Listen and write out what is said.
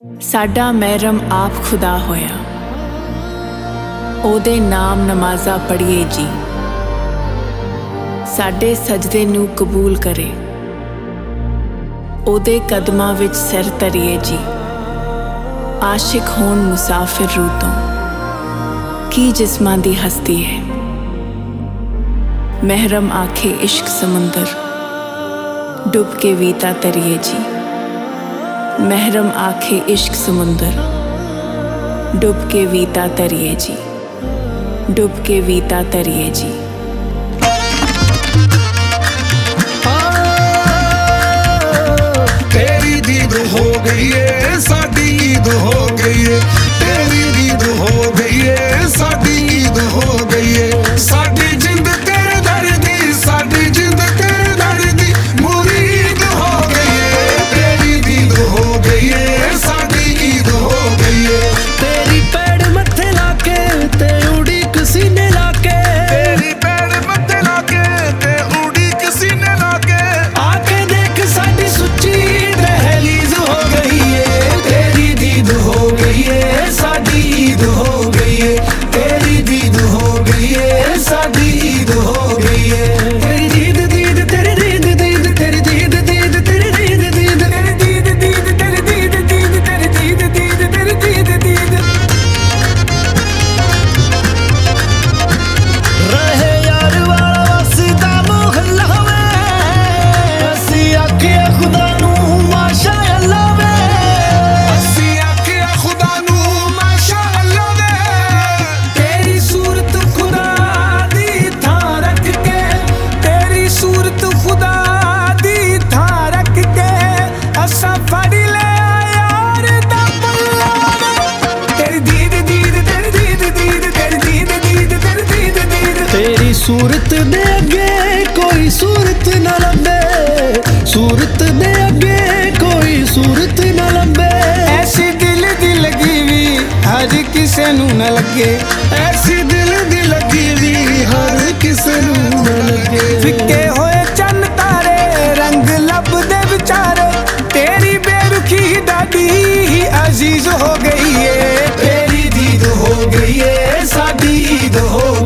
ਸਾਡਾ ਮਹਿਰਮ ਆਪ ਖੁਦਾ ਹੋਇਆ, ਉਹਦੇ ਨਾਮ ਨਮਾਜ਼ਾਂ ਪੜ੍ਹੀਏ ਜੀ। ਸਾਡੇ ਸਜਦੇ ਨੂੰ ਕਬੂਲ ਕਰੇ, ਉਹਦੇ ਕਦਮਾਂ ਵਿੱਚ ਸਿਰ ਧਰੀਏ ਜੀ। ਆਸ਼ਿਕ ਹੋਣ ਮੁਸਾਫਿਰ ਰੂਹ ਤੋਂ, ਕੀ ਜਿਸਮਾਂ ਦੀ ਹਸਤੀ ਹੈ। ਮਹਿਰਮ ਆਖੇ ਇਸ਼ਕ ਸਮੁੰਦਰ, ਡੁੱਬ ਕੇ ਵੀ ਤਾਂ ਤਰੀਏ ਜੀ। महरम आखे इश्क समुंदर, डुब के वीता तरिए जी, डुब के वीता तरिए जी। तेरी दीद हो गई है, साडी ईद हो गई है। तेरी दीद हो गई है, साडी ईद हो गई है। साडी जिंद तेरे दर दी, साडी जिंद तेरे दर दी मुरीद हो गई है। तेरी दीद हो गई है, साडी ईद हो गई है। तेरी पैड़ मत्थे लाके ते उड़ीक सीने लाके, तेरी पैड़ मत्थे लाके ते उड़ीक सीने लाके, आके देख साडी सुच्ची दहलीज हो गई है। तेरी दीद हो गई है, साडी ईद हो गई है। तेरी दीद हो गई है, साडी ईद हो गई है। तेरी दीद दीद तेरी दीद दीद तेरी दीद दीद तेरी दीद दीद तेरी दीद दीद तेरी दीद दीद तेरी दीद दीद तेरी दीद दीद। रहे यार वाला वसदा मोहल्ला में, असी आखे खुदा नू माशा अल्लाह वे। असी आखिया खुदा नू माशा अल्लाह वे। तेरी सूरत खुदा दी थां रख के, तेरी सूरत खुदा दी थां रख के, असा फड़ ले यार दा पल्ला वे। तेरी दीद दीद तेरी दीद दीद तेरी दीद दीद तेरी दीद दीद। तेरी सूरत दे अगे कोई सूरत न लंबे, सूरत दे अगे कोई सूरत न लंबे। ऐसी दिल दी लगी भी हर किसे नू न लगे, ऐसी दिल दी लगी भी हर किसे नू न लगे। फिक्के होए चन्न तारे रंग लभदे विचारे, तेरी बेरुखी डाडी ही अजीज हो गई है। तेरी दीद हो गई है, साडी ईद हो